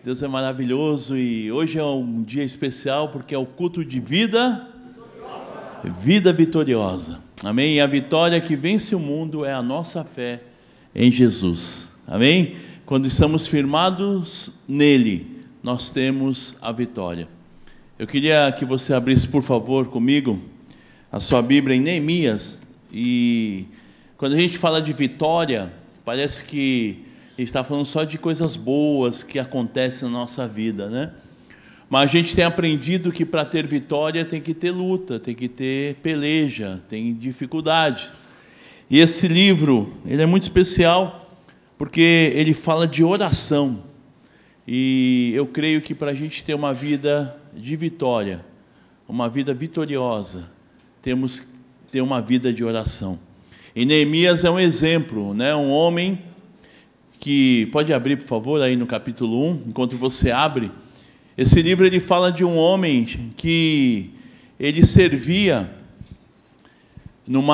Deus é maravilhoso e hoje é um dia especial porque é o culto de vida vitoriosa. Amém? E a vitória que vence o mundo é a nossa fé em Jesus. Amém? Quando estamos firmados nele, nós temos a vitória. Eu queria que você abrisse, por favor, comigo, a sua Bíblia em Neemias. E quando a gente fala de vitória, parece que a gente está falando só de coisas boas que acontecem na nossa vida, né? Mas a gente tem aprendido que para ter vitória tem que ter luta, tem que ter peleja, tem dificuldade. E esse livro, ele é muito especial porque ele fala de oração. E eu creio que para a gente ter uma vida de vitória, uma vida vitoriosa, temos que ter uma vida de oração. E Neemias é um exemplo, né? Um homem que, pode abrir por favor aí no capítulo 1, enquanto você abre, esse livro ele fala de um homem que ele servia num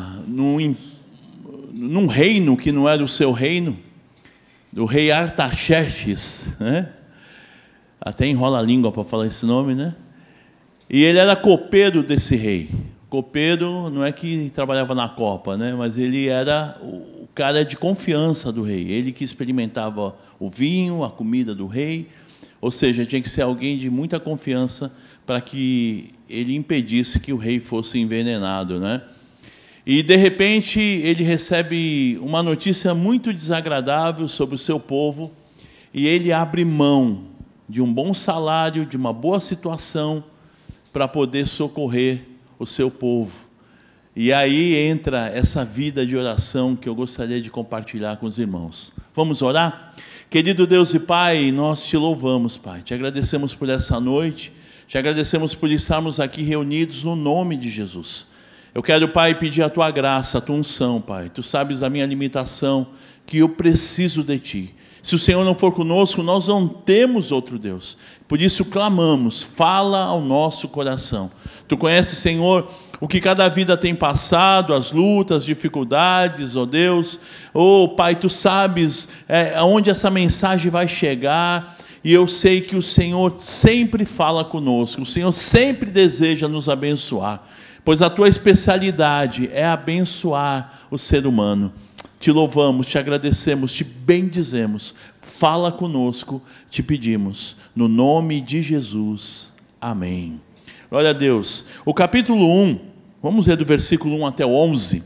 reino que não era o seu reino, do rei Artaxerxes, né? Até enrola a língua para falar esse nome, né? E ele era copeiro desse rei. Copeiro não é que trabalhava na copa, né? Mas ele era o cara de confiança do rei. Ele que experimentava o vinho, a comida do rei. Ou seja, tinha que ser alguém de muita confiança para que ele impedisse que o rei fosse envenenado, né? E de repente ele recebe uma notícia muito desagradável sobre o seu povo e ele abre mão de um bom salário, de uma boa situação para poder socorrer o seu povo. E aí entra essa vida de oração que eu gostaria de compartilhar com os irmãos. Vamos orar? Querido Deus e Pai, nós te louvamos, Pai. Te agradecemos por essa noite, te agradecemos por estarmos aqui reunidos no nome de Jesus. Eu quero, Pai, pedir a Tua graça, a Tua unção, Pai. Tu sabes da minha limitação, que eu preciso de Ti. Se o Senhor não for conosco, nós não temos outro Deus. Por isso clamamos, fala ao nosso coração. Tu conheces, Senhor, o que cada vida tem passado, as lutas, as dificuldades, ó Deus. Oh, Pai, Tu sabes aonde essa mensagem vai chegar. E eu sei que o Senhor sempre fala conosco. O Senhor sempre deseja nos abençoar. Pois a Tua especialidade é abençoar o ser humano. Te louvamos, te agradecemos, te bendizemos. Fala conosco, te pedimos. No nome de Jesus. Amém. Glória a Deus. O capítulo 1, vamos ler do versículo 1 até o 11.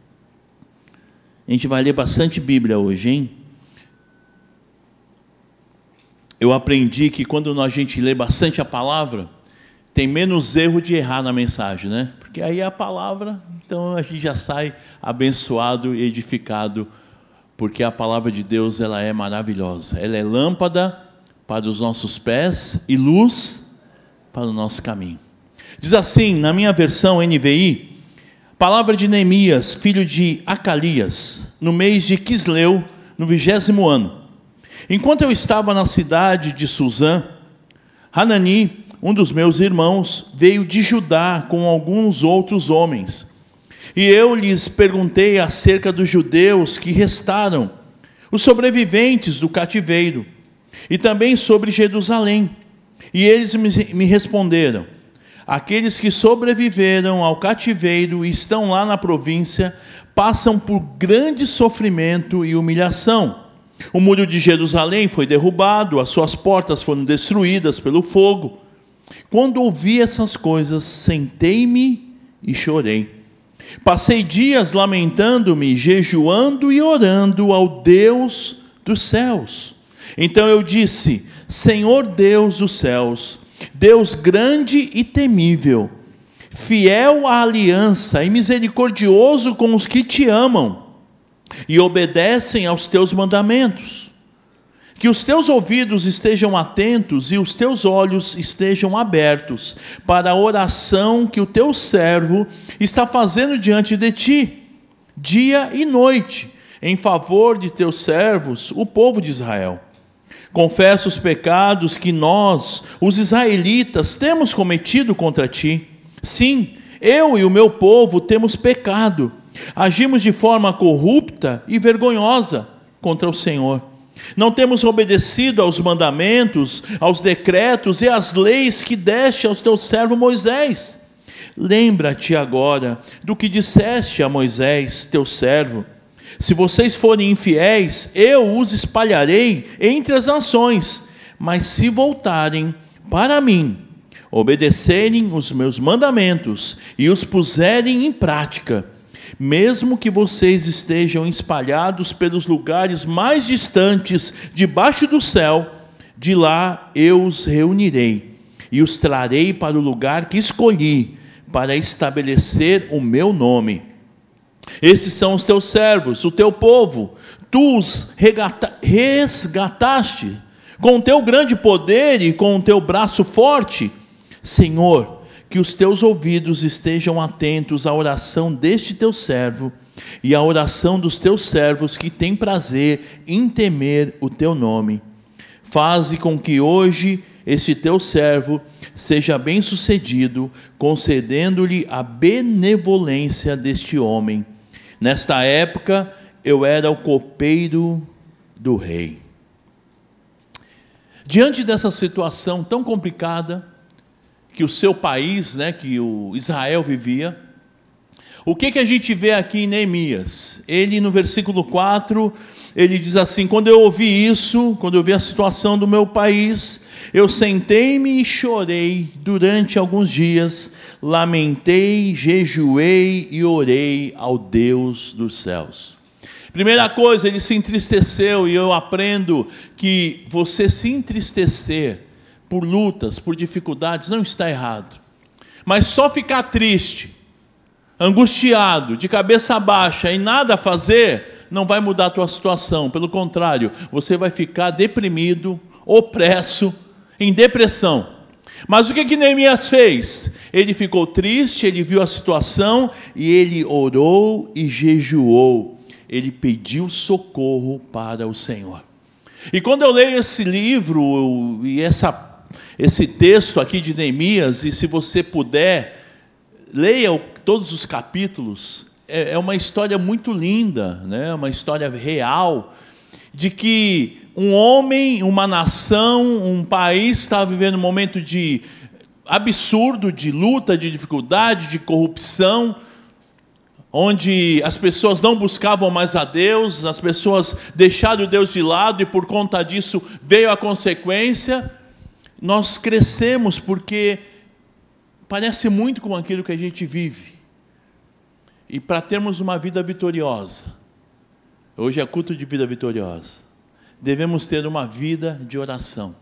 A gente vai ler bastante Bíblia hoje, hein? Eu aprendi que quando a gente lê bastante a palavra, tem menos erro de errar na mensagem, né? Porque aí é a palavra, então a gente já sai abençoado e edificado, porque a palavra de Deus, ela é maravilhosa. Ela é lâmpada para os nossos pés e luz para o nosso caminho. Diz assim, na minha versão NVI, palavra de Neemias, filho de Acalias, no mês de Quisleu, no 20º ano. Enquanto eu estava na cidade de Suzã, Hanani, um dos meus irmãos, veio de Judá com alguns outros homens. E eu lhes perguntei acerca dos judeus que restaram, os sobreviventes do cativeiro, e também sobre Jerusalém. E eles me responderam: aqueles que sobreviveram ao cativeiro e estão lá na província, passam por grande sofrimento e humilhação. O muro de Jerusalém foi derrubado, as suas portas foram destruídas pelo fogo. Quando ouvi essas coisas, sentei-me e chorei. Passei dias lamentando-me, jejuando e orando ao Deus dos céus. Então eu disse: Senhor Deus dos céus, Deus grande e temível, fiel à aliança e misericordioso com os que te amam e obedecem aos teus mandamentos. Que os teus ouvidos estejam atentos e os teus olhos estejam abertos para a oração que o teu servo está fazendo diante de ti, dia e noite, em favor de teus servos, o povo de Israel. Confesso os pecados que nós, os israelitas, temos cometido contra ti. Sim, eu e o meu povo temos pecado, agimos de forma corrupta e vergonhosa contra o Senhor. Não temos obedecido aos mandamentos, aos decretos e às leis que deste ao teu servo Moisés. Lembra-te agora do que disseste a Moisés, teu servo. Se vocês forem infiéis, eu os espalharei entre as nações. Mas se voltarem para mim, obedecerem os meus mandamentos e os puserem em prática, mesmo que vocês estejam espalhados pelos lugares mais distantes debaixo do céu, de lá eu os reunirei e os trarei para o lugar que escolhi para estabelecer o meu nome. Esses são os teus servos, o teu povo. Tu os resgataste com o teu grande poder e com o teu braço forte. Senhor, que os teus ouvidos estejam atentos à oração deste teu servo e à oração dos teus servos que têm prazer em temer o teu nome. Faze com que hoje este teu servo seja bem-sucedido, concedendo-lhe a benevolência deste homem. Nesta época, eu era o copeiro do rei. Diante dessa situação tão complicada que o seu país, que o Israel vivia, o que a gente vê aqui em Neemias? Ele, no versículo 4, ele diz assim: quando eu ouvi isso, quando eu vi a situação do meu país, eu sentei-me e chorei durante alguns dias, lamentei, jejuei e orei ao Deus dos céus. Primeira coisa, ele se entristeceu, e eu aprendo que você se entristecer por lutas, por dificuldades, não está errado. Mas só ficar triste, angustiado, de cabeça baixa e nada fazer, não vai mudar a tua situação. Pelo contrário, você vai ficar deprimido, opresso, em depressão. Mas o que Neemias fez? Ele ficou triste, ele viu a situação e ele orou e jejuou. Ele pediu socorro para o Senhor. E quando eu leio esse livro e esse texto aqui de Neemias, e se você puder, leia todos os capítulos, é uma história muito linda, uma história real, de que um homem, uma nação, um país estava vivendo um momento de absurdo, de luta, de dificuldade, de corrupção, onde as pessoas não buscavam mais a Deus, as pessoas deixaram Deus de lado, e por conta disso veio a consequência. Nós crescemos porque parece muito com aquilo que a gente vive. E para termos uma vida vitoriosa, hoje é culto de vida vitoriosa, devemos ter uma vida de oração.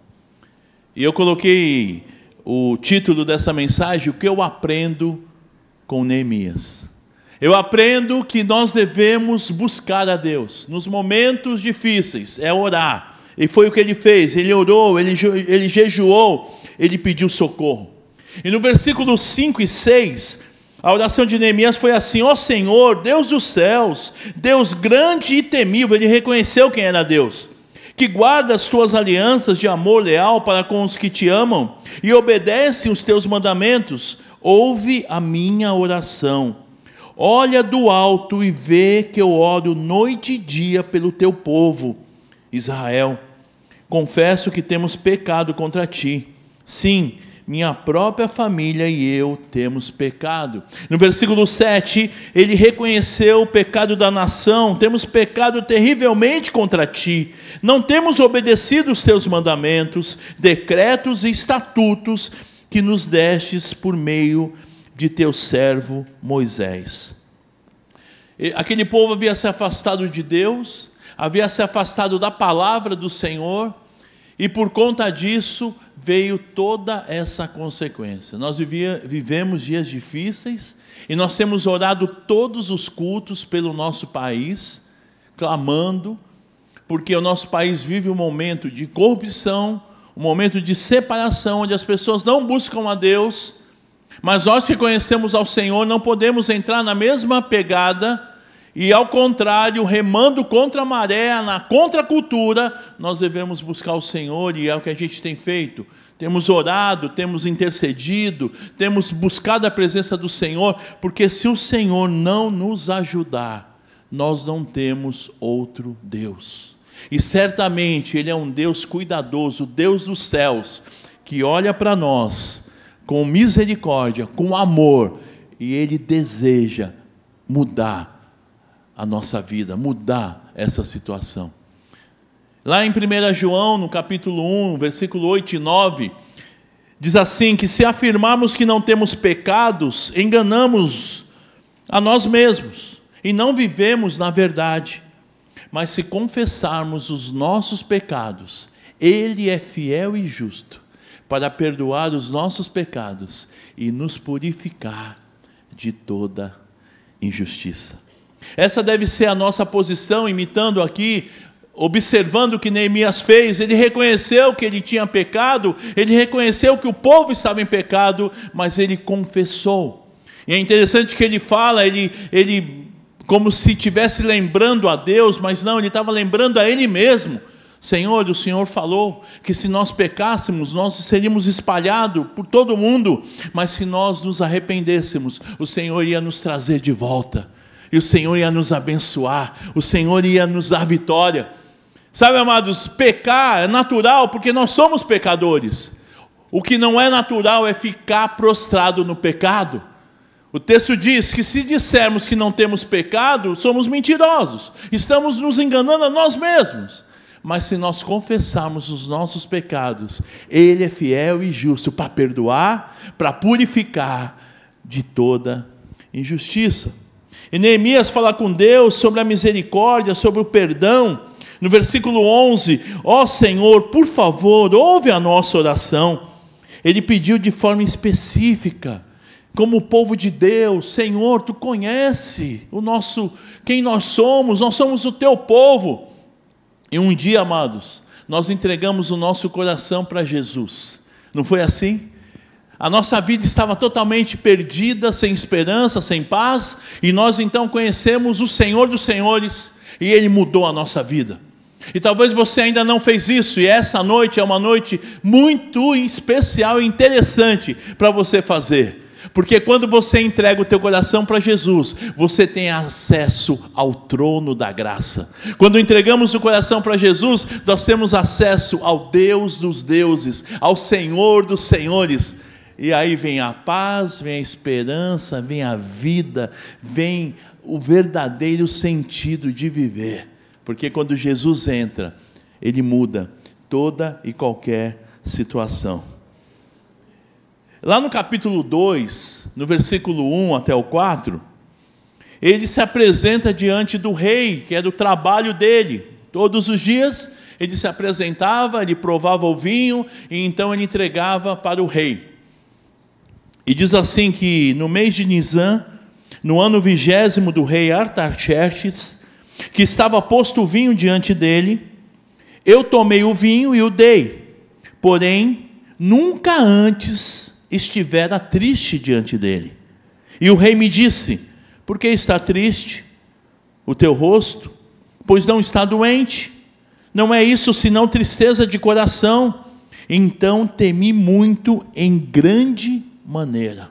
E eu coloquei o título dessa mensagem: o que eu aprendo com Neemias. Eu aprendo que nós devemos buscar a Deus nos momentos difíceis, é orar. E foi o que ele fez, ele orou, ele jejuou, ele pediu socorro. E no versículo 5 e 6, a oração de Neemias foi assim: ó Senhor, Deus dos céus, Deus grande e temível, ele reconheceu quem era Deus, que guarda as tuas alianças de amor leal para com os que te amam e obedecem os teus mandamentos, ouve a minha oração. Olha do alto e vê que eu oro noite e dia pelo teu povo, Israel. Confesso que temos pecado contra ti. Sim, minha própria família e eu temos pecado. No versículo 7, ele reconheceu o pecado da nação. Temos pecado terrivelmente contra ti. Não temos obedecido os teus mandamentos, decretos e estatutos que nos destes por meio de teu servo Moisés. Aquele povo havia se afastado de Deus, havia se afastado da palavra do Senhor, e por conta disso veio toda essa consequência. Nós vivemos dias difíceis, e nós temos orado todos os cultos pelo nosso país, clamando, porque o nosso país vive um momento de corrupção, um momento de separação, onde as pessoas não buscam a Deus. Mas nós que conhecemos ao Senhor não podemos entrar na mesma pegada e, ao contrário, remando contra a maré, na contracultura, nós devemos buscar o Senhor, e é o que a gente tem feito. Temos orado, temos intercedido, temos buscado a presença do Senhor, porque se o Senhor não nos ajudar, nós não temos outro Deus. E certamente Ele é um Deus cuidadoso, Deus dos céus, que olha para nós com misericórdia, com amor, e Ele deseja mudar a nossa vida, mudar essa situação. Lá em 1 João, no capítulo 1, versículo 8 e 9, diz assim, que se afirmarmos que não temos pecados, enganamos a nós mesmos, e não vivemos na verdade. Mas se confessarmos os nossos pecados, Ele é fiel e justo, para perdoar os nossos pecados, e nos purificar de toda injustiça. Essa deve ser a nossa posição, imitando aqui, observando o que Neemias fez. Ele reconheceu que ele tinha pecado, ele reconheceu que o povo estava em pecado, mas ele confessou. E é interessante que ele fala, ele como se estivesse lembrando a Deus, mas não, ele estava lembrando a ele mesmo. Senhor, o Senhor falou que se nós pecássemos, nós seríamos espalhados por todo mundo, mas se nós nos arrependêssemos, o Senhor ia nos trazer de volta, e o Senhor ia nos abençoar, o Senhor ia nos dar vitória. Sabe, amados, pecar é natural, porque nós somos pecadores. O que não é natural é ficar prostrado no pecado. O texto diz que se dissermos que não temos pecado, somos mentirosos, estamos nos enganando a nós mesmos. Mas se nós confessarmos os nossos pecados, Ele é fiel e justo para perdoar, para purificar de toda injustiça. E Neemias fala com Deus sobre a misericórdia, sobre o perdão. No versículo 11, ó Senhor, por favor, ouve a nossa oração. Ele pediu de forma específica, como o povo de Deus, Senhor, Tu conhece quem nós somos o Teu povo. E um dia, amados, nós entregamos o nosso coração para Jesus. Não foi assim? A nossa vida estava totalmente perdida, sem esperança, sem paz, e nós então conhecemos o Senhor dos Senhores, e Ele mudou a nossa vida. E talvez você ainda não fez isso, e essa noite é uma noite muito especial e interessante para você fazer. Porque quando você entrega o teu coração para Jesus, você tem acesso ao trono da graça. Quando entregamos o coração para Jesus, nós temos acesso ao Deus dos deuses, ao Senhor dos senhores. E aí vem a paz, vem a esperança, vem a vida, vem o verdadeiro sentido de viver. Porque quando Jesus entra, Ele muda toda e qualquer situação. Lá no capítulo 2, no versículo 1 até o 4, ele se apresenta diante do rei, que era o trabalho dele. Todos os dias ele se apresentava, ele provava o vinho, e então ele entregava para o rei. E diz assim que no mês de Nisan, no ano 20º do rei Artaxerxes, que estava posto o vinho diante dele, eu tomei o vinho e o dei, porém nunca antes estivera triste diante dele. E o rei me disse: por que está triste o teu rosto? Pois não está doente. Não é isso senão tristeza de coração. Então temi muito em grande maneira.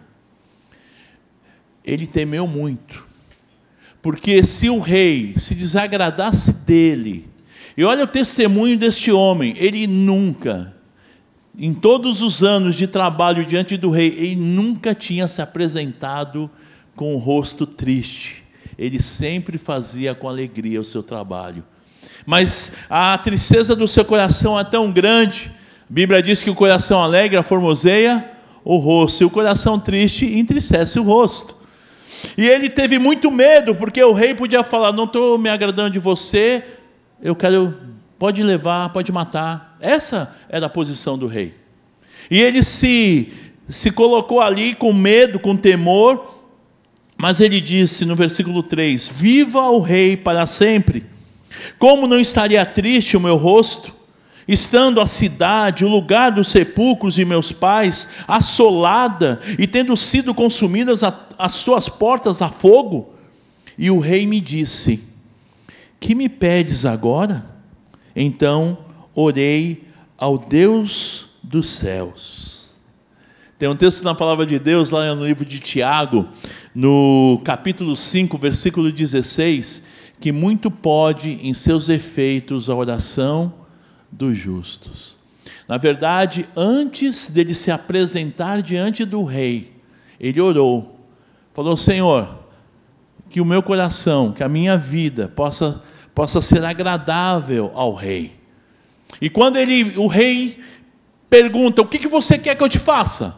Ele temeu muito, porque se o rei se desagradasse dele, e olha o testemunho deste homem, ele nunca, em todos os anos de trabalho diante do rei, ele nunca tinha se apresentado com o rosto triste. Ele sempre fazia com alegria o seu trabalho. Mas a tristeza do seu coração é tão grande. A Bíblia diz que o coração alegre aformoseia o rosto, e o coração triste entristece o rosto. E ele teve muito medo, porque o rei podia falar: não estou me agradando de você, eu quero... pode levar, pode matar. Essa era a posição do rei. E ele se colocou ali com medo, com temor, mas ele disse no versículo 3: viva o rei para sempre. Como não estaria triste o meu rosto, estando a cidade, o lugar dos sepulcros de meus pais, assolada, e tendo sido consumidas as suas portas a fogo? E o rei me disse: que me pedes agora? Então orei ao Deus dos céus. Tem um texto na palavra de Deus, lá no livro de Tiago, no capítulo 5, versículo 16, que muito pode em seus efeitos a oração dos justos. Na verdade, antes dele se apresentar diante do rei, ele orou, falou: Senhor, que o meu coração, que a minha vida possa ser agradável ao rei. E quando o rei pergunta: o que você quer que eu te faça?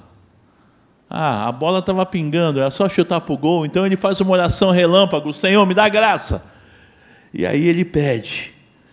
A bola estava pingando, era só chutar para o gol. Então ele faz uma oração relâmpago: Senhor, me dá graça. E aí ele pede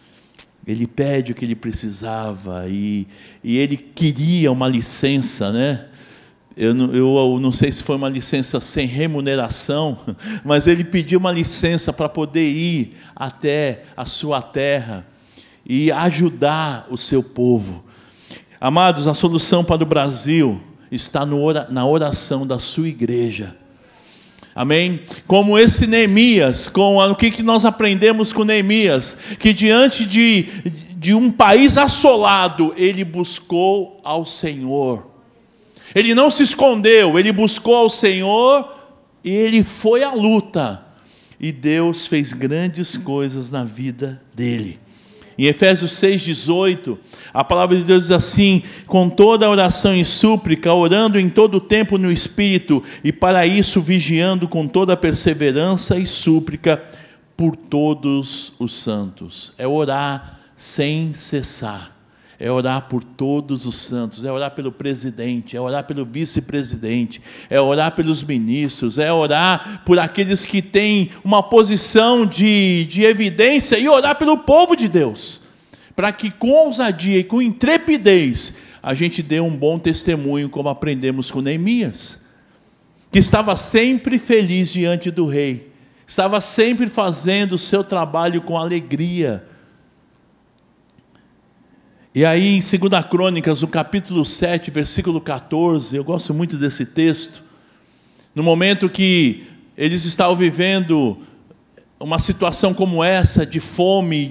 o que ele precisava, e ele queria uma licença, né? Eu não sei se foi uma licença sem remuneração, mas ele pediu uma licença para poder ir até a sua terra e ajudar o seu povo. Amados, a solução para o Brasil está na oração da sua igreja. Amém? Como esse Neemias, o que nós aprendemos com Neemias? Que diante de um país assolado, ele buscou ao Senhor. Ele não se escondeu, ele buscou ao Senhor e ele foi à luta. E Deus fez grandes coisas na vida dele. Em Efésios 6,18, a palavra de Deus diz assim: com toda a oração e súplica, orando em todo o tempo no Espírito, e para isso vigiando com toda a perseverança e súplica por todos os santos. É orar sem cessar, é orar por todos os santos, é orar pelo presidente, é orar pelo vice-presidente, é orar pelos ministros, é orar por aqueles que têm uma posição de evidência, e orar pelo povo de Deus, para que com ousadia e com intrepidez a gente dê um bom testemunho, como aprendemos com Neemias, que estava sempre feliz diante do rei, estava sempre fazendo o seu trabalho com alegria. E aí em 2 Crônicas, no capítulo 7, versículo 14, eu gosto muito desse texto, no momento que eles estavam vivendo uma situação como essa, de fome,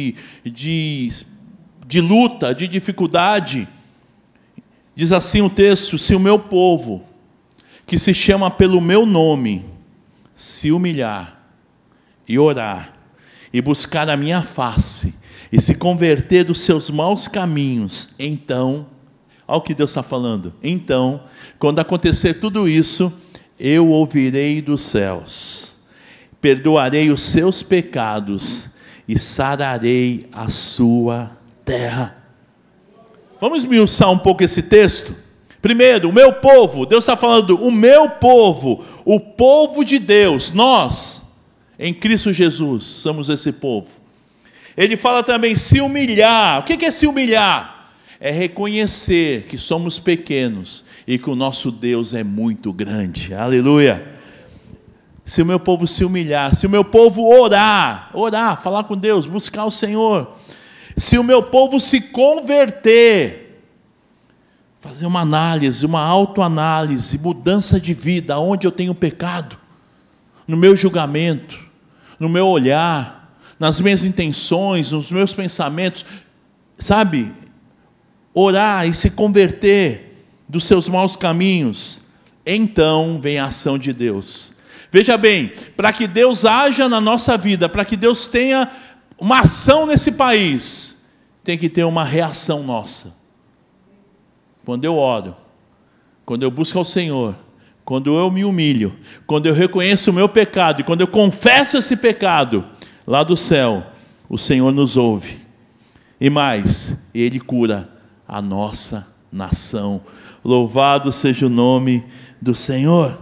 de luta, de dificuldade, diz assim o texto: se o meu povo, que se chama pelo meu nome, se humilhar, e orar, e buscar a minha face, e se converter dos seus maus caminhos, então, olha o que Deus está falando, então, quando acontecer tudo isso, eu ouvirei dos céus, perdoarei os seus pecados, e sararei a sua terra. Vamos esmiuçar um pouco esse texto? Primeiro, o meu povo, Deus está falando, o meu povo, o povo de Deus, nós, em Cristo Jesus, somos esse povo. Ele fala também se humilhar. O que é se humilhar? É reconhecer que somos pequenos e que o nosso Deus é muito grande. Aleluia! Se o meu povo se humilhar, se o meu povo orar, falar com Deus, buscar o Senhor, se o meu povo se converter, fazer uma análise, uma autoanálise, mudança de vida, onde eu tenho pecado, no meu julgamento, no meu olhar, nas minhas intenções, nos meus pensamentos, sabe, orar e se converter dos seus maus caminhos, então vem a ação de Deus. Veja bem, para que Deus haja na nossa vida, para que Deus tenha uma ação nesse país, tem que ter uma reação nossa. Quando eu oro, quando eu busco ao Senhor, quando eu me humilho, quando eu reconheço o meu pecado, e quando eu confesso esse pecado, lá do céu, o Senhor nos ouve. E mais, Ele cura a nossa nação. Louvado seja o nome do Senhor.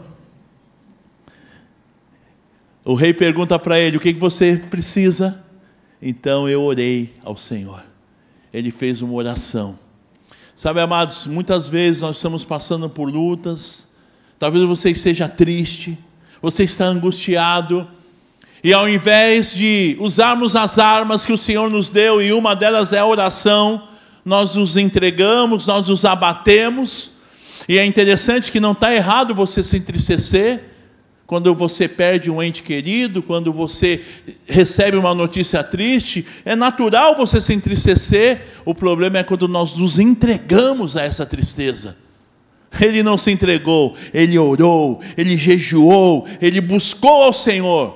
O rei pergunta para ele: o que você precisa? Então eu orei ao Senhor. Ele fez uma oração. Sabe, amados, muitas vezes nós estamos passando por lutas. Talvez você esteja triste, você está angustiado, e ao invés de usarmos as armas que o Senhor nos deu, e uma delas é a oração, nós nos entregamos, nós nos abatemos. E é interessante que não está errado você se entristecer, quando você perde um ente querido, quando você recebe uma notícia triste, é natural você se entristecer. O problema é quando nós nos entregamos a essa tristeza. Ele não se entregou, ele orou, ele jejuou, ele buscou ao Senhor.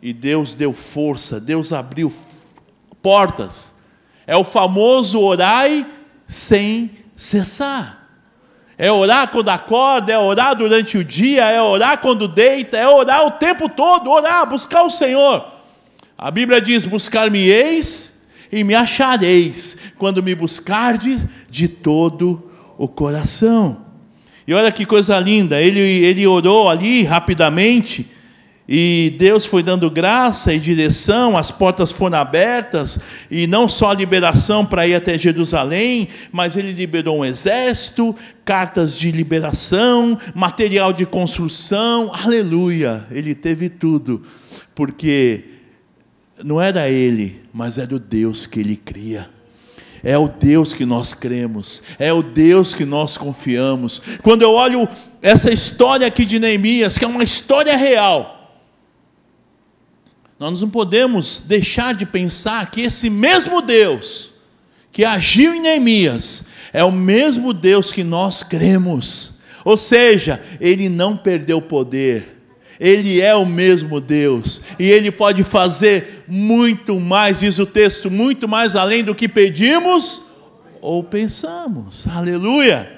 E Deus deu força, Deus abriu portas. É o famoso orai sem cessar. É orar quando acorda, é orar durante o dia, é orar quando deita, é orar o tempo todo, orar, buscar o Senhor. A Bíblia diz: buscar-me-eis e me achareis, quando me buscardes de todo o coração. E olha que coisa linda, ele orou ali rapidamente, e Deus foi dando graça e direção, as portas foram abertas, e não só a liberação para ir até Jerusalém, mas ele liberou um exército, cartas de liberação, material de construção, aleluia, ele teve tudo, porque não era ele, mas era o Deus que ele cria. É o Deus que nós cremos, é o Deus que nós confiamos. Quando eu olho essa história aqui de Neemias, que é uma história real, nós não podemos deixar de pensar que esse mesmo Deus que agiu em Neemias é o mesmo Deus que nós cremos. Ou seja, Ele não perdeu o poder. Ele é o mesmo Deus, e Ele pode fazer muito mais, diz o texto, muito mais além do que pedimos ou pensamos, aleluia.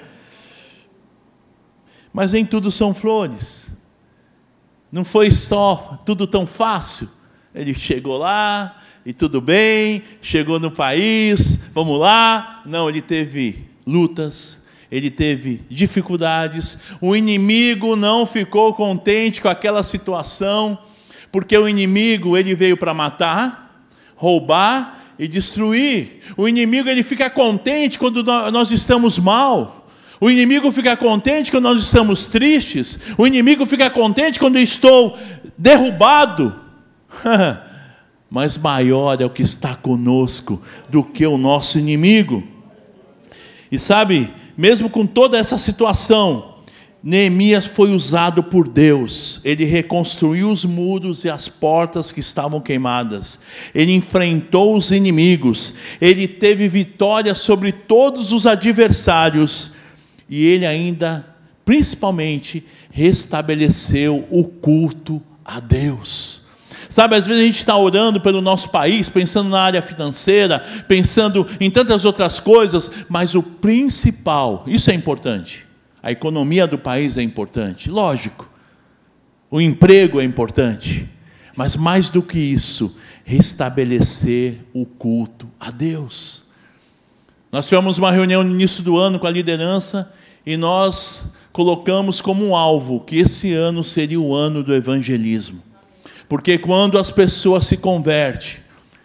Mas nem tudo são flores, não foi só tudo tão fácil. Ele chegou lá, e tudo bem, chegou no país, vamos lá. Não, ele teve lutas, ele teve dificuldades, o inimigo não ficou contente com aquela situação, porque o inimigo, ele veio para matar, roubar e destruir. O inimigo, ele fica contente quando nós estamos mal, o inimigo fica contente quando nós estamos tristes, o inimigo fica contente quando eu estou derrubado, mas maior é o que está conosco do que o nosso inimigo. E sabe, mesmo com toda essa situação, Neemias foi usado por Deus. Ele reconstruiu os muros e as portas que estavam queimadas. Ele enfrentou os inimigos. Ele teve vitória sobre todos os adversários. E ele ainda, principalmente, restabeleceu o culto a Deus. Sabe, às vezes a gente está orando pelo nosso país, pensando na área financeira, pensando em tantas outras coisas, mas o principal, isso é importante, a economia do país é importante, lógico, o emprego é importante, mas mais do que isso, restabelecer o culto a Deus. Nós tivemos uma reunião no início do ano com a liderança, e nós colocamos como um alvo, que esse ano seria o ano do evangelismo. Porque quando as pessoas se convertem,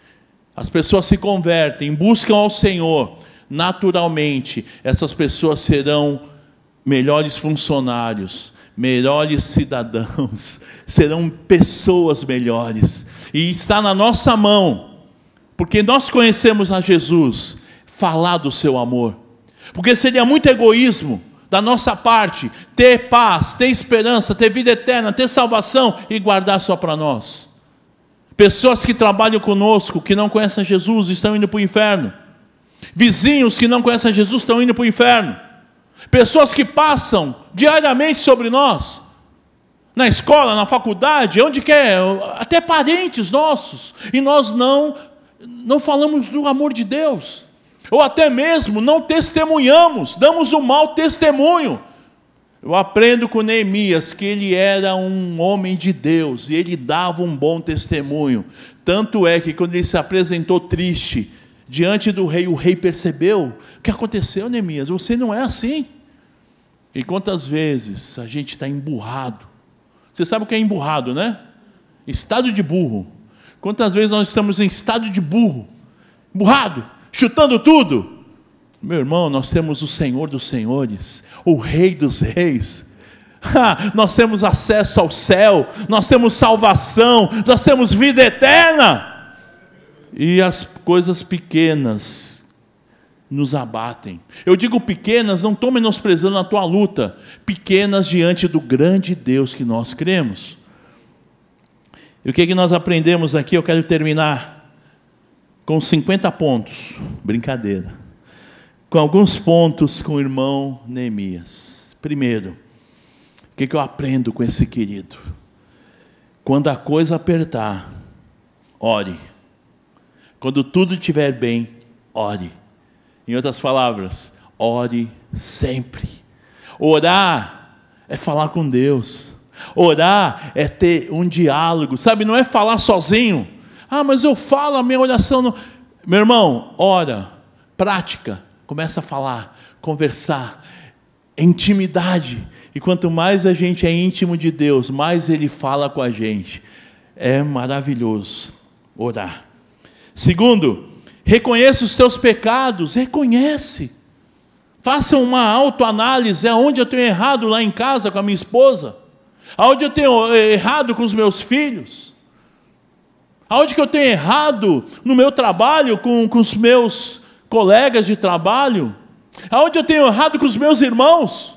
buscam ao Senhor, naturalmente, essas pessoas serão melhores funcionários, melhores cidadãos, serão pessoas melhores. E está na nossa mão, porque nós conhecemos a Jesus, falar do seu amor. Porque seria muito egoísmo da nossa parte, ter paz, ter esperança, ter vida eterna, ter salvação e guardar só para nós. Pessoas que trabalham conosco, que não conhecem Jesus, estão indo para o inferno. Vizinhos que não conhecem Jesus estão indo para o inferno. Pessoas que passam diariamente sobre nós, na escola, na faculdade, onde quer, até parentes nossos, e nós não falamos do amor de Deus. Ou até mesmo não testemunhamos, damos um mau testemunho. Eu aprendo com Neemias que ele era um homem de Deus, e ele dava um bom testemunho. Tanto é que quando ele se apresentou triste diante do rei, o rei percebeu: o que aconteceu, Neemias? Você não é assim. E quantas vezes a gente está emburrado? Você sabe o que é emburrado, né? Estado de burro. Quantas vezes nós estamos em estado de burro, emburrado, chutando tudo? Meu irmão, nós temos o Senhor dos senhores, o Rei dos reis. Nós temos acesso ao céu, nós temos salvação, nós temos vida eterna. E as coisas pequenas nos abatem. Eu digo pequenas, não estou menosprezando a tua luta, pequenas diante do grande Deus que nós cremos. E o que nós aprendemos aqui? Eu quero terminar com 50 pontos, brincadeira, com alguns pontos com o irmão Neemias. Primeiro, o que eu aprendo com esse querido? Quando a coisa apertar, ore. Quando tudo estiver bem, ore. Em outras palavras, ore sempre. Orar é falar com Deus. Orar é ter um diálogo. Sabe, não é falar sozinho. Ah, mas eu falo, a minha oração não... Meu irmão, ora, prática. Começa a falar, conversar. Intimidade. E quanto mais a gente é íntimo de Deus, mais Ele fala com a gente. É maravilhoso orar. Segundo, reconheça os teus pecados. Reconhece. Faça uma autoanálise. Aonde eu tenho errado lá em casa com a minha esposa? Aonde eu tenho errado com os meus filhos? Aonde que eu tenho errado no meu trabalho com os meus colegas de trabalho? Aonde eu tenho errado com os meus irmãos?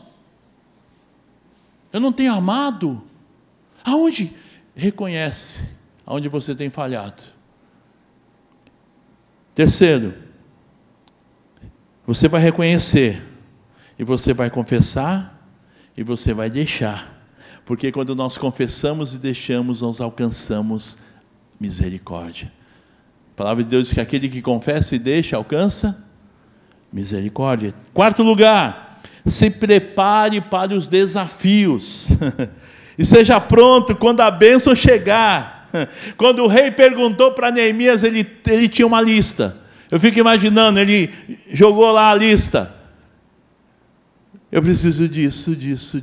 Eu não tenho amado? Aonde? Reconhece aonde você tem falhado. Terceiro, você vai reconhecer, e você vai confessar, e você vai deixar. Porque quando nós confessamos e deixamos, nós alcançamos misericórdia. A palavra de Deus diz que aquele que confessa e deixa, alcança misericórdia. Quarto lugar, se prepare para os desafios. E seja pronto quando a bênção chegar. Quando o rei perguntou para Neemias, ele tinha uma lista. Eu fico imaginando, ele jogou lá a lista. Eu preciso disso.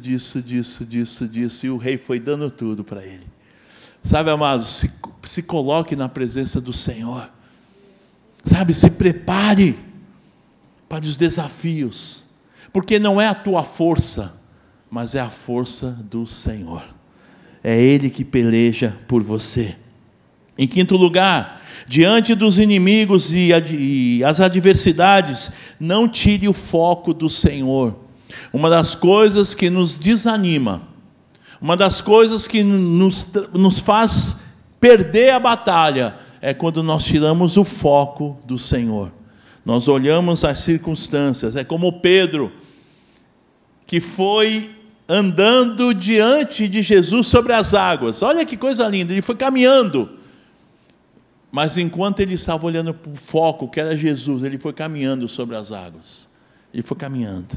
E o rei foi dando tudo para ele. Sabe, amados, se coloque na presença do Senhor. Sabe, se prepare para os desafios. Porque não é a tua força, mas é a força do Senhor. É Ele que peleja por você. Em quinto lugar, diante dos inimigos e as adversidades, não tire o foco do Senhor. Uma das coisas que nos desanima, uma das coisas que nos faz perder a batalha, é quando nós tiramos o foco do Senhor. Nós olhamos as circunstâncias, é como Pedro, que foi andando diante de Jesus sobre as águas. Olha que coisa linda, ele foi caminhando. Mas enquanto ele estava olhando para o foco, que era Jesus, ele foi caminhando sobre as águas. Ele foi caminhando.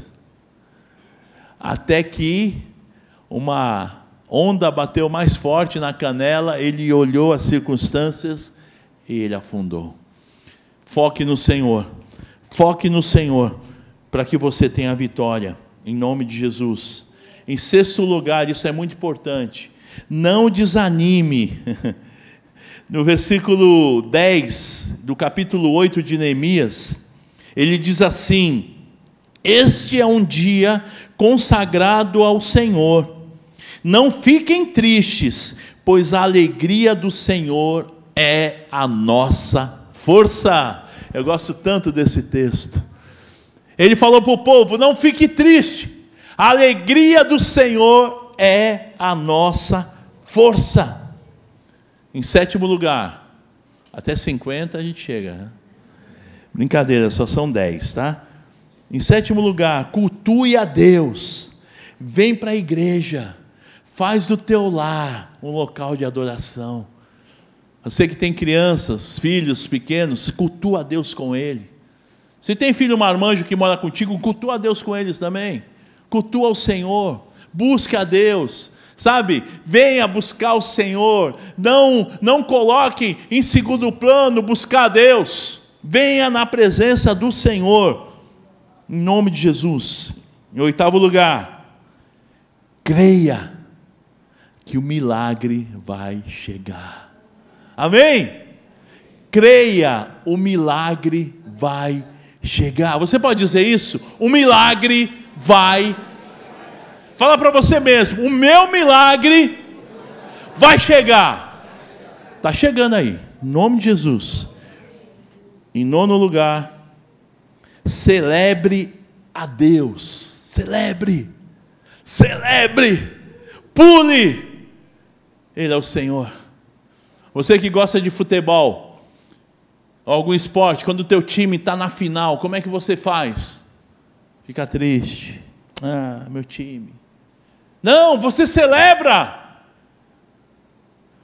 Até que uma onda bateu mais forte na canela, ele olhou as circunstâncias e ele afundou. Foque no Senhor. Foque no Senhor, para que você tenha a vitória, em nome de Jesus. Em sexto lugar, isso é muito importante, não desanime. No versículo 10 do capítulo 8 de Neemias, ele diz assim: este é um dia consagrado ao Senhor, não fiquem tristes, pois a alegria do Senhor é a nossa força. Eu gosto tanto desse texto. Ele falou para o povo: não fique triste, a alegria do Senhor é a nossa força. Em sétimo lugar, até 50 a gente chega, né? Brincadeira, só são 10, tá? Em sétimo lugar, cultue a Deus. Vem para a igreja, faz do teu lar um local de adoração. Você que tem crianças, filhos pequenos, cultua a Deus com ele. Se tem filho marmanjo que mora contigo, cultua a Deus com eles também. Cultua o Senhor, busca a Deus, sabe? Venha buscar o Senhor, não coloque em segundo plano buscar a Deus. Venha na presença do Senhor, em nome de Jesus. Em oitavo lugar, creia que o milagre vai chegar. Amém? Creia, o milagre vai chegar. Você pode dizer isso? O milagre vai. Fala para você mesmo: o meu milagre vai chegar. Está chegando aí, em nome de Jesus. Em nono lugar, celebre a Deus. Celebre, pule. Ele é o Senhor. Você que gosta de futebol, algum esporte, quando o teu time está na final, como é que você faz? Fica triste. Ah, meu time. Não, você celebra.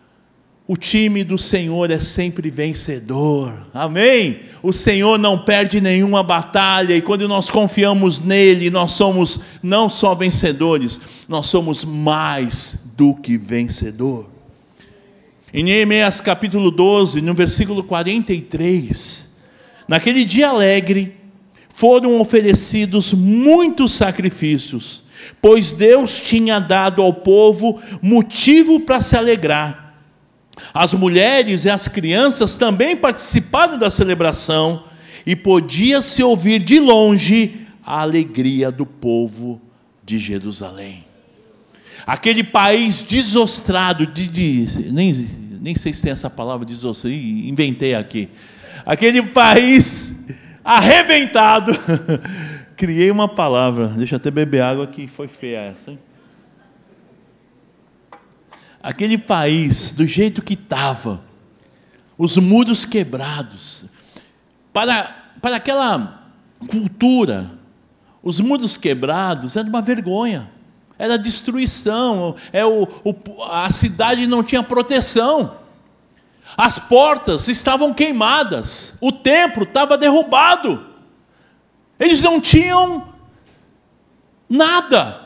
O time do Senhor é sempre vencedor, amém? O Senhor não perde nenhuma batalha, e quando nós confiamos nele, nós somos não só vencedores, nós somos mais do que vencedor. Em Neemias capítulo 12, no versículo 43, naquele dia alegre, foram oferecidos muitos sacrifícios, pois Deus tinha dado ao povo motivo para se alegrar. As mulheres e as crianças também participaram da celebração, e podia-se ouvir de longe a alegria do povo de Jerusalém. Aquele país desostrado, nem sei se tem essa palavra, desostrado, inventei aqui. Aquele país arrebentado, criei uma palavra, deixa eu até beber água que foi feia essa, hein? Aquele país, do jeito que estava, os muros quebrados, para aquela cultura, os muros quebrados era uma vergonha, era destruição, a cidade não tinha proteção, as portas estavam queimadas, o templo estava derrubado, eles não tinham nada,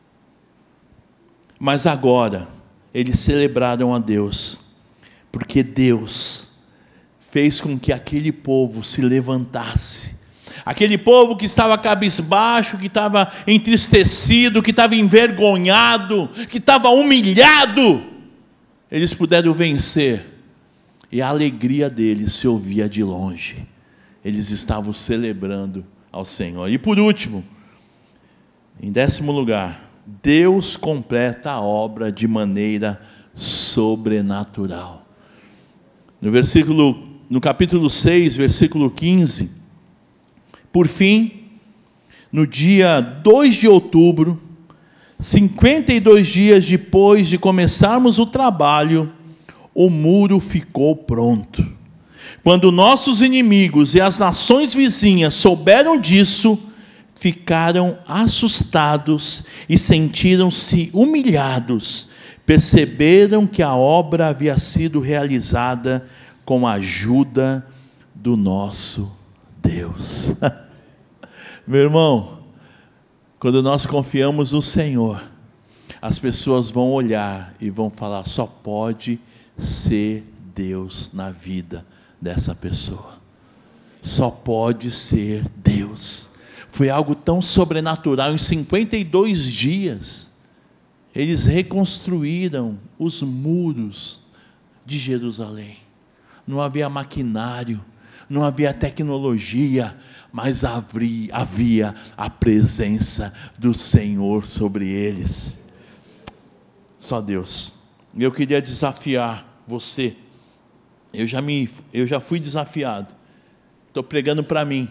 mas agora, eles celebraram a Deus, porque Deus fez com que aquele povo se levantasse. Aquele povo que estava cabisbaixo, que estava entristecido, que estava envergonhado, que estava humilhado, eles puderam vencer. E a alegria deles se ouvia de longe. Eles estavam celebrando ao Senhor. E por último, em 10º lugar, Deus completa a obra de maneira sobrenatural. No capítulo 6, versículo 15, por fim, no dia 2 de outubro, 52 dias depois de começarmos o trabalho, o muro ficou pronto. Quando nossos inimigos e as nações vizinhas souberam disso, ficaram assustados e sentiram-se humilhados. Perceberam que a obra havia sido realizada com a ajuda do nosso Deus. Meu irmão, quando nós confiamos no Senhor, as pessoas vão olhar e vão falar: só pode ser Deus na vida dessa pessoa. Só pode ser Deus. Foi algo tão sobrenatural. Em 52 dias, eles reconstruíram os muros de Jerusalém. Não havia maquinário, não havia tecnologia, mas havia a presença do Senhor sobre eles. Só Deus. Eu queria desafiar você. Eu já fui desafiado. Estou pregando para mim.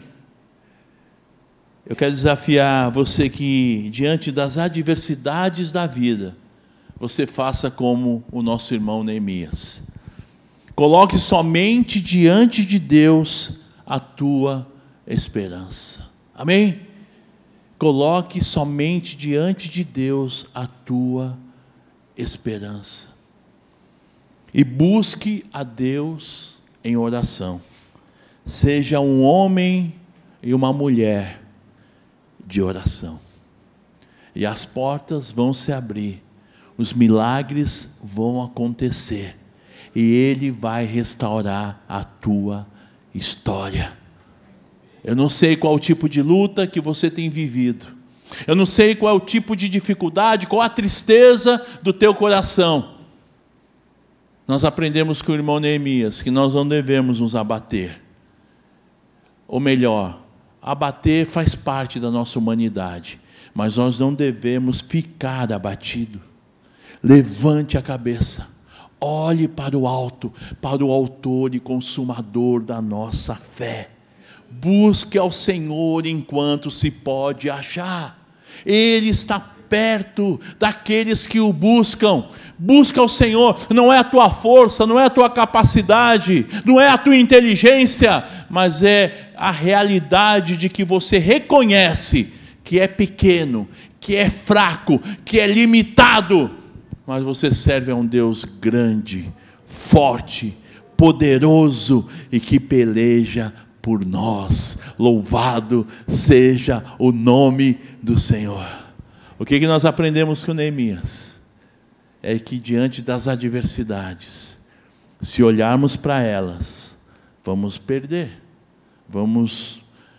Eu quero desafiar você que, diante das adversidades da vida, você faça como o nosso irmão Neemias. Coloque somente diante de Deus a tua esperança. Amém? Coloque somente diante de Deus a tua esperança. E busque a Deus em oração. Seja um homem e uma mulher de oração, e as portas vão se abrir, os milagres vão acontecer, e Ele vai restaurar a tua história. Eu não sei qual o tipo de luta que você tem vivido, eu não sei qual é o tipo de dificuldade, qual a tristeza do teu coração. Nós aprendemos com o irmão Neemias que nós não devemos nos abater, ou melhor, abater faz parte da nossa humanidade, mas nós não devemos ficar abatido. Levante a cabeça, olhe para o alto, para o autor e consumador da nossa fé. Busque ao Senhor enquanto se pode achar. Ele está perto daqueles que o buscam. Busca ao Senhor, não é a tua força, não é a tua capacidade, não é a tua inteligência, mas é a realidade de que você reconhece que é pequeno, que é fraco, que é limitado, mas você serve a um Deus grande, forte, poderoso e que peleja por nós. Louvado seja o nome do Senhor. O que nós aprendemos com Neemias? É que diante das adversidades, se olharmos para elas, vamos perder, vamos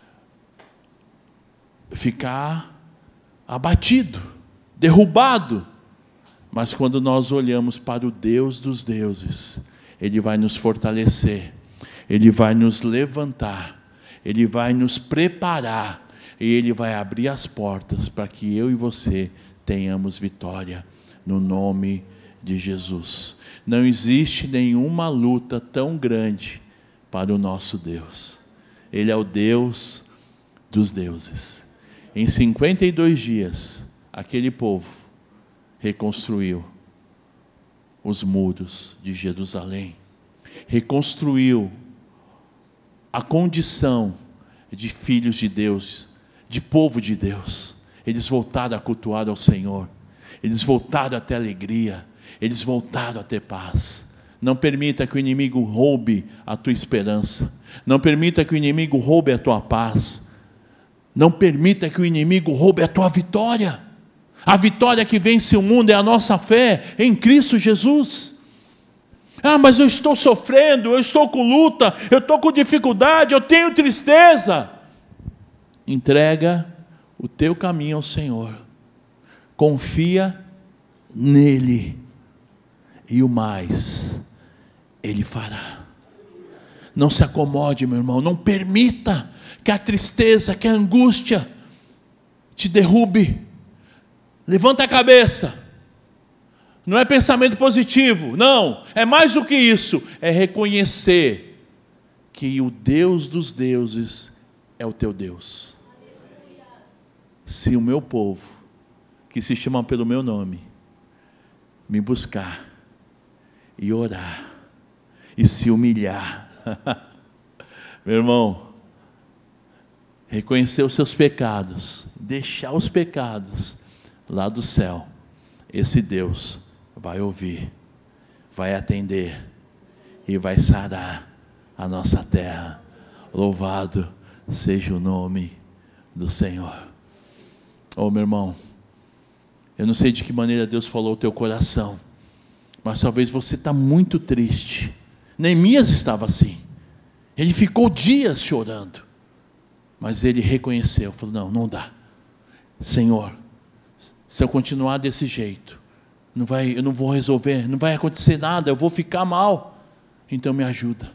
ficar abatido, derrubado. Mas quando nós olhamos para o Deus dos deuses, Ele vai nos fortalecer, Ele vai nos levantar, Ele vai nos preparar, e Ele vai abrir as portas para que eu e você tenhamos vitória, no nome de Jesus. Não existe nenhuma luta tão grande para o nosso Deus. Ele é o Deus dos deuses. Em 52 dias, aquele povo reconstruiu os muros de Jerusalém, reconstruiu a condição de filhos de Deus, de povo de Deus. Eles voltaram a cultuar ao Senhor, eles voltaram a ter alegria, eles voltaram a ter paz. Não permita que o inimigo roube a tua esperança, não permita que o inimigo roube a tua paz, não permita que o inimigo roube a tua vitória. A vitória que vence o mundo é a nossa fé em Cristo Jesus. Ah, mas eu estou sofrendo, eu estou com luta, eu estou com dificuldade, eu tenho tristeza. Entrega o teu caminho ao Senhor, confia nele, e o mais Ele fará. Não se acomode, meu irmão, não permita que a tristeza, que a angústia te derrube. Levanta a cabeça. Não é pensamento positivo, não, é mais do que isso, é reconhecer que o Deus dos deuses é o teu Deus. Se o meu povo, que se chama pelo meu nome, me buscar e orar e se humilhar, meu irmão, reconhecer os seus pecados, deixar os pecados lá do céu, esse Deus vai ouvir, vai atender e vai sarar a nossa terra. Louvado seja o nome do Senhor. Oh, meu irmão, eu não sei de que maneira Deus falou ao teu coração, mas talvez você está muito triste. Neemias estava assim, ele ficou dias chorando, mas ele reconheceu, falou, não dá, Senhor, se eu continuar desse jeito, eu não vou resolver, não vai acontecer nada, eu vou ficar mal, então me ajuda.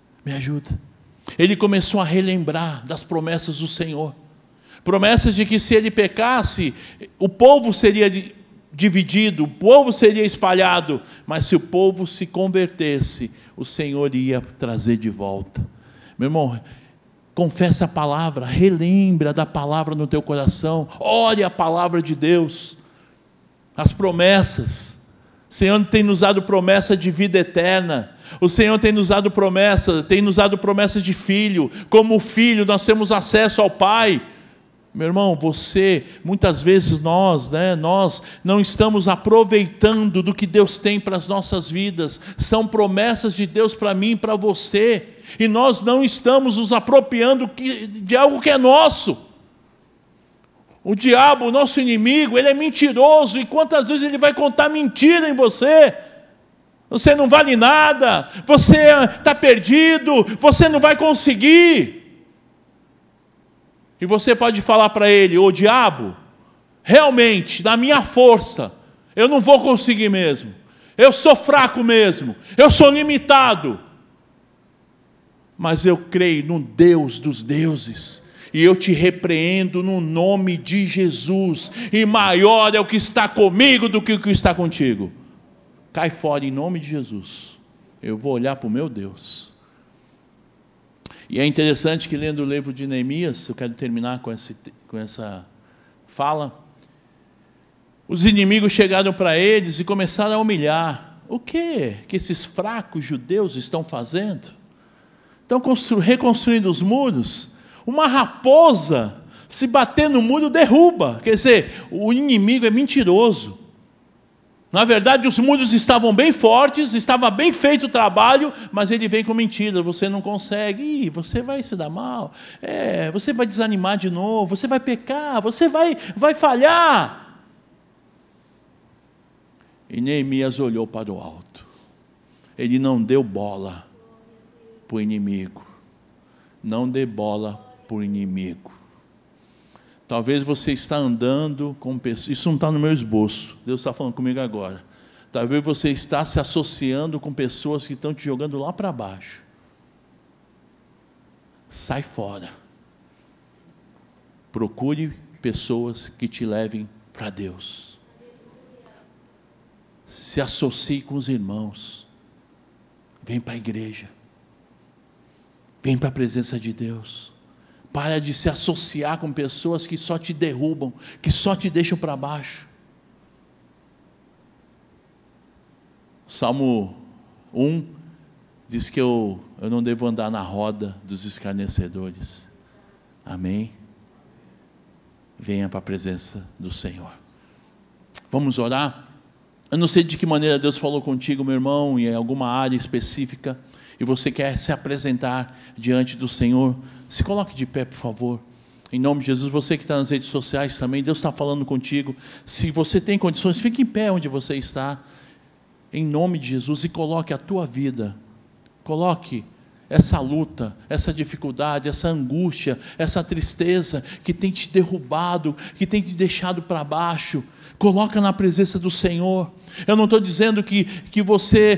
Ele começou a relembrar das promessas do Senhor, promessas de que se ele pecasse, o povo seria dividido, o povo seria espalhado, mas se o povo se convertesse, o Senhor ia trazer de volta. Meu irmão, confessa a palavra, relembra da palavra no teu coração, ore a palavra de Deus, as promessas. O Senhor tem nos dado promessa de vida eterna, o Senhor tem nos dado promessa de filho, como filho nós temos acesso ao Pai. Meu irmão, muitas vezes nós não estamos aproveitando do que Deus tem para as nossas vidas, são promessas de Deus para mim e para você, e nós não estamos nos apropriando de algo que é nosso. O diabo, o nosso inimigo, ele é mentiroso, e quantas vezes ele vai contar mentira em você? Você não vale nada, você está perdido, você não vai conseguir. E você pode falar para ele, ô diabo, realmente, na minha força, eu não vou conseguir mesmo, eu sou fraco mesmo, eu sou limitado, mas eu creio no Deus dos deuses, e eu te repreendo no nome de Jesus, e maior é o que está comigo do que o que está contigo. Cai fora em nome de Jesus, eu vou olhar para o meu Deus. E é interessante que lendo o livro de Neemias, eu quero terminar com essa fala, os inimigos chegaram para eles e começaram a humilhar. O que esses fracos judeus estão fazendo? Estão reconstruindo os muros? Uma raposa, se bater no muro, derruba. Quer dizer, o inimigo é mentiroso. Na verdade, os muros estavam bem fortes, estava bem feito o trabalho, mas ele vem com mentira. Você não consegue, você vai se dar mal, você vai desanimar de novo, você vai pecar, você vai falhar. E Neemias olhou para o alto. Ele não deu bola para o inimigo. Não dê bola para o inimigo. Talvez você está andando com pessoas, isso não está no meu esboço, Deus está falando comigo agora. Talvez você está se associando com pessoas que estão te jogando lá para baixo. Sai fora. Procure pessoas que te levem para Deus. Se associe com os irmãos. Vem para a igreja. Vem para a presença de Deus. Para de se associar com pessoas que só te derrubam, que só te deixam para baixo. Salmo 1 diz que eu não devo andar na roda dos escarnecedores. Amém? Venha para a presença do Senhor. Vamos orar? Eu não sei de que maneira Deus falou contigo, meu irmão, em alguma área específica, e você quer se apresentar diante do Senhor. Se coloque de pé, por favor. Em nome de Jesus, você que está nas redes sociais também, Deus está falando contigo. Se você tem condições, fique em pé onde você está. Em nome de Jesus, e coloque a tua vida. Coloque essa luta, essa dificuldade, essa angústia, essa tristeza que tem te derrubado, que tem te deixado para baixo. Coloca na presença do Senhor. Eu não estou dizendo que você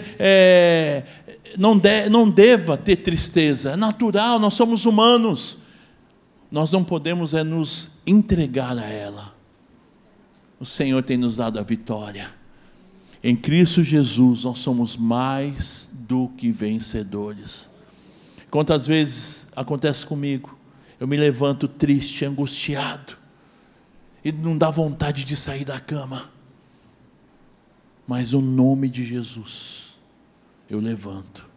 não deva ter tristeza. É natural, nós somos humanos. Nós não podemos nos entregar a ela. O Senhor tem nos dado a vitória. Em Cristo Jesus nós somos mais do que vencedores. Quantas vezes acontece comigo? Eu me levanto triste, angustiado, e não dá vontade de sair da cama. Mas o nome de Jesus, eu levanto.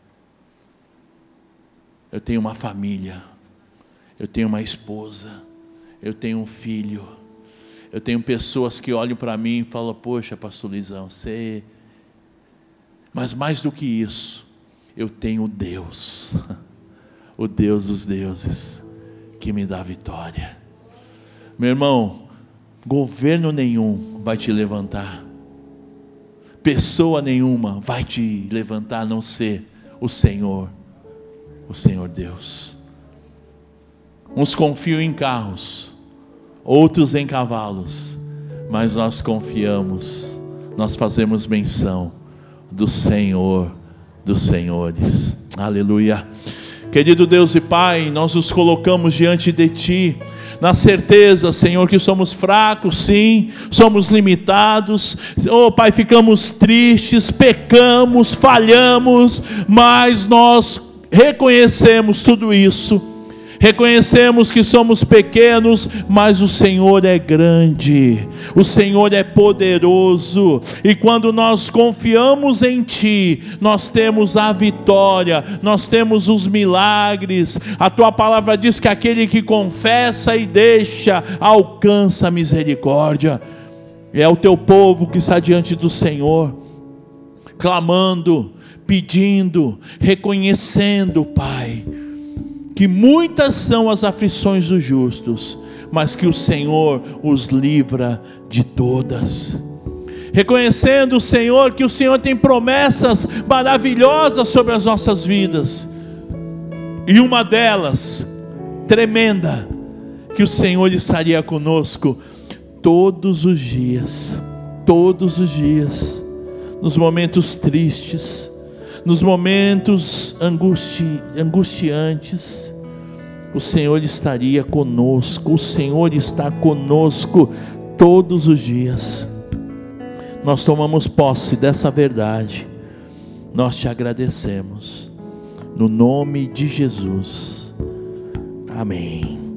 Eu tenho uma família, eu tenho uma esposa, eu tenho um filho, eu tenho pessoas que olham para mim e falam: poxa, pastor Luizão, você... Mas mais do que isso, eu tenho Deus, o Deus dos deuses, que me dá vitória. Meu irmão, governo nenhum vai te levantar, pessoa nenhuma vai te levantar, a não ser o Senhor Deus. Uns confiam em carros, outros em cavalos, mas nós confiamos, nós fazemos menção do Senhor dos senhores. Aleluia. Querido Deus e Pai, nós nos colocamos diante de Ti, na certeza, Senhor, que somos fracos, sim, somos limitados, oh Pai, ficamos tristes, pecamos, falhamos, mas nós reconhecemos tudo isso, reconhecemos que somos pequenos, mas o Senhor é grande, o Senhor é poderoso, e quando nós confiamos em Ti, nós temos a vitória, nós temos os milagres. A Tua palavra diz que aquele que confessa e deixa, alcança a misericórdia. É o Teu povo que está diante do Senhor, clamando, pedindo, reconhecendo, Pai, que muitas são as aflições dos justos, mas que o Senhor os livra de todas. Reconhecendo, Senhor, que o Senhor tem promessas maravilhosas sobre as nossas vidas, e uma delas, tremenda, que o Senhor estaria conosco todos os dias, nos momentos tristes, nos momentos angustiantes. O Senhor estaria conosco, o Senhor está conosco todos os dias. Nós tomamos posse dessa verdade, nós te agradecemos, no nome de Jesus, amém.